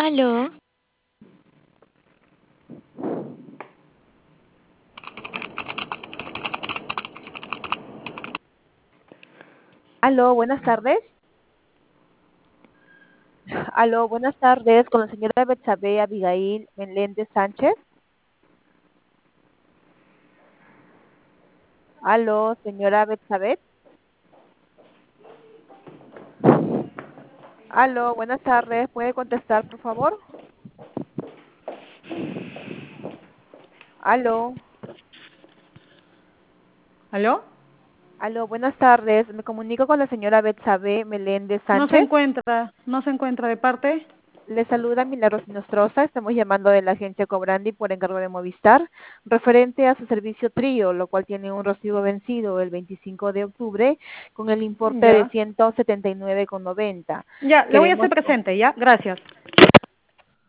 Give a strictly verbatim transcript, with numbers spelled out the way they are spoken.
Aló. Aló, buenas tardes. Aló, buenas tardes, con la señora Betsabe Abigail Meléndez Sánchez. Aló, señora Betsabe. Aló, buenas tardes, ¿puede contestar, por favor? Aló, ¿Aló? aló, buenas tardes, me comunico con la señora Betsabe Meléndez No se Sánchez. encuentra, no se encuentra de parte. Le saluda Milagros Nostroza, estamos llamando de la agencia Cobrandi por encargo de Movistar, referente a su servicio Trío, lo cual tiene un recibo vencido el veinticinco de octubre con el importe de Ya. ciento setenta y nueve con noventa. Ya, le voy a hacer Queremos... presente, ¿ya? Gracias.